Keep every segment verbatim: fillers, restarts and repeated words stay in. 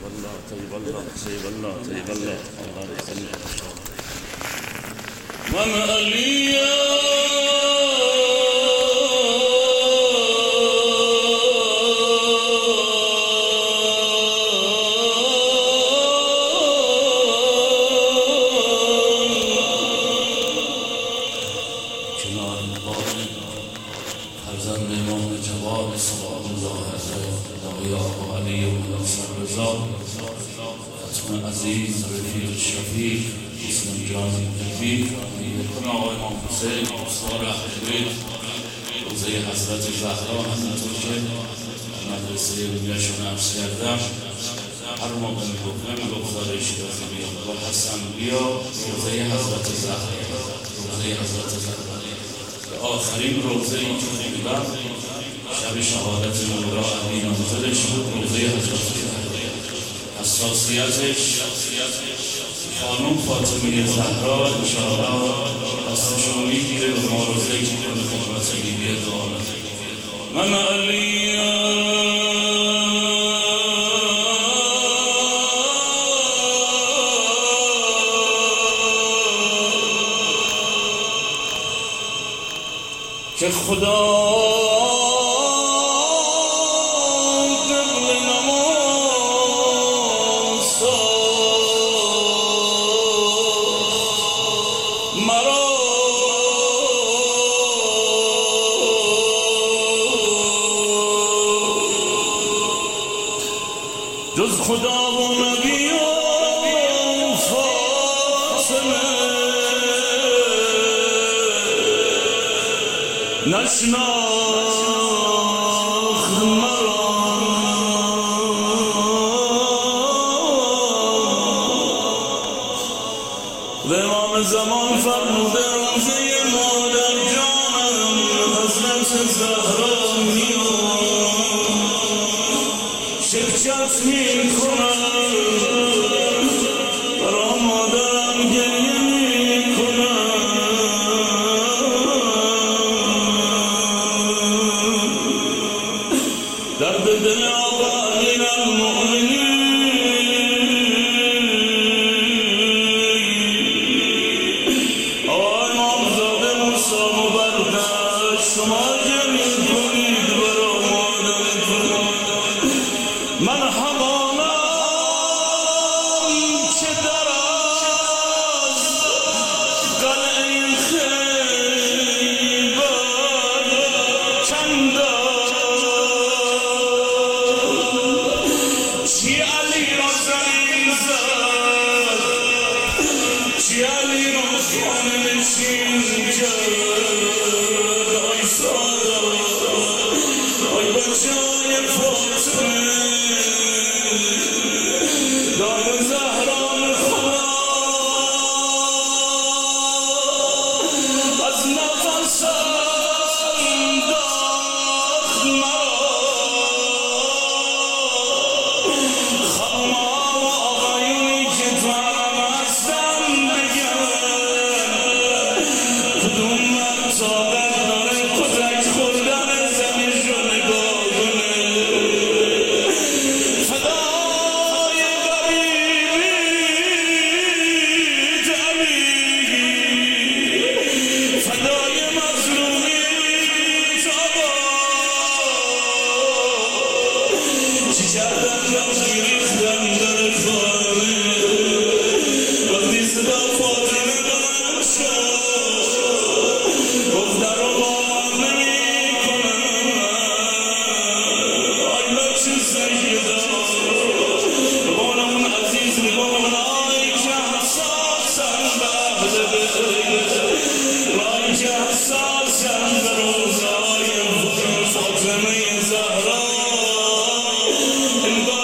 الله طيب الله طيب الله طيب الله الله يسلمك ان شاء الله. من عليا کنار مقام فرزند امام جواد صلی الله علیه و علی و رضا ختم عزیز رفیق شفیق اسلام جان رفیق کنار آقای امام حسین استاد اهل بیت روزه حضرت زهرا همینطور که مدرسه رویشون عرض کردم هر موقع میگفتم میگفت خدای شیرازی بیا میگفت حسن بیا روزه حضرت زهرا روزه حضرت زهرا آخرین روزه این که خیلیدم شب شهادت مولا علی منزلش بود روزه حضرت زهرا حساسیتش خانم فاطمه زهرا انشاءالله دستشو میگیره و ما روزه که کنه خدمت بیبی دعا من علی که خدا قبل نماز مرا جز خدا و نبی و فاطمه نشناخت مرا و امام زمان فرموده روزه مادر جانم حضرت زهرا میاد شکست میکنم برا مادرم گریه میکنم درد دل آقا امیر المؤمنین آقای امامزاده موسی مبرد شما گریه کنید برا مادرتون من همانم که در از قلعه خیبر کندم چی علی را زمین زد چی علی را خانه نشین کرد آی سادا آی بچه های فاطمه دام زهران خدا از نفسم داخت مرا فاطمه زهرا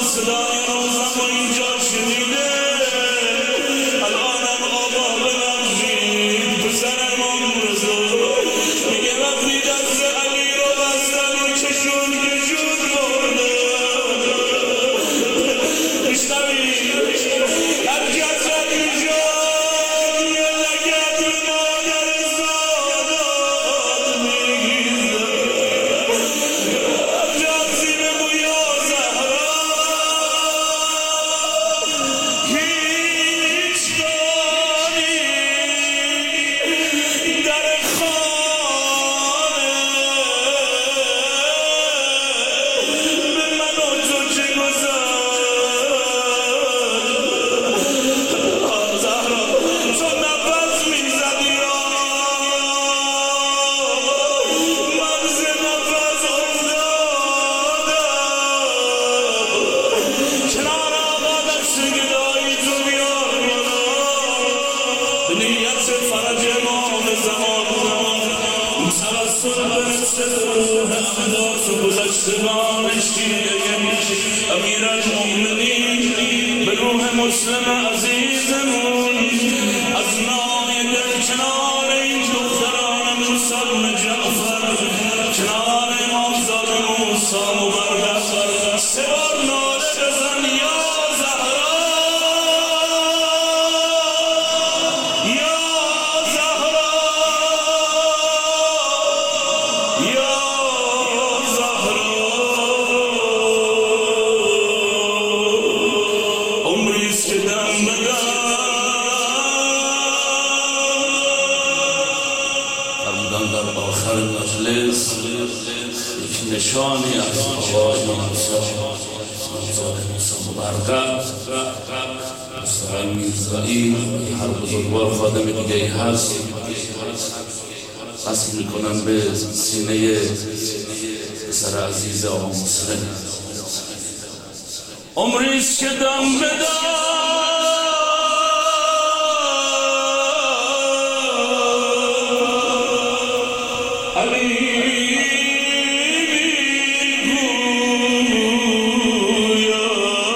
صدای روزم و اینجا شنیده الانم آقا بلغزید پسر امام رضا میگه وقتی دست علی رو بستن و کشون کشون برده بشنوید هر کس را اینجا یه لگت به مادر زادات میگیزه جازی بگو یا زهرا هیچ داری در خانه به من و تو چه گذشت زهرا تو نفس میزدی من ز نفس افتادم کنار آقا دست گدایی تو بیار بالا به نیت فرج امام زمان توسل برسه روح احداث و گذشتگان شیعه امیرالمؤمنین به روح مسلم عزیزمون از نای دل کنار این دختران موسی جعفر کنار امامزاده موسی مبرد سه بار ناله بزن یا زهرا یا زهرا یا زهرا عمریست که دم بدم فرمودن در آخر مجلس یک نشانی از آقای موسی امامزاده موسی مبرد مستقیم میرزایی هر بزرگوار خادم دیگه ای هست قصد میکنن به سینه پسر عزیز آقا مسلم عمریست که دم بدم علی میگویم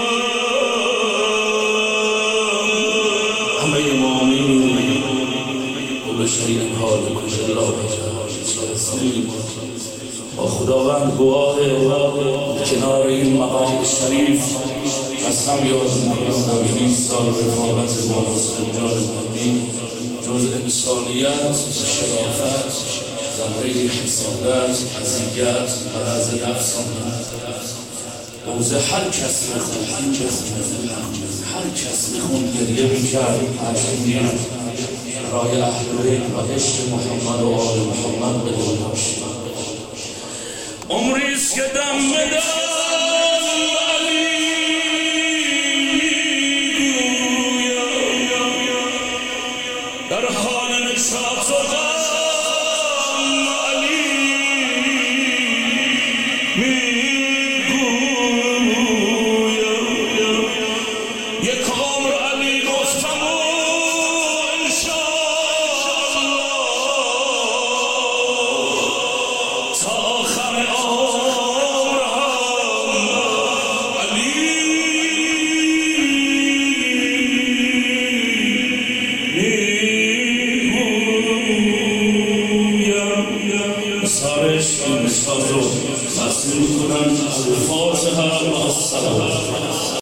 همه امامی کل شیء هالک الا وجهه با خداوند گواه کنار این مقام شریف قسم یاد میکنم در این سال رفاقت با مسلم جان مهدی جز انسانیت شرافت ذره حسادت اذیت مرض نفس روزه هر کس میخوند هر کس میخوند گریه میکرد عشقین رای اهل بیت و عشق محمد و آل محمد به دل داشت عمریست که دم بدم علی میگویم در حال نشاط و غم علی میگویم یک عمر علی گفتم و انشاءالله تا آخر عمر هم علی میگویم سارش این ساز رو تصمیم کنن الفاتحه و السلام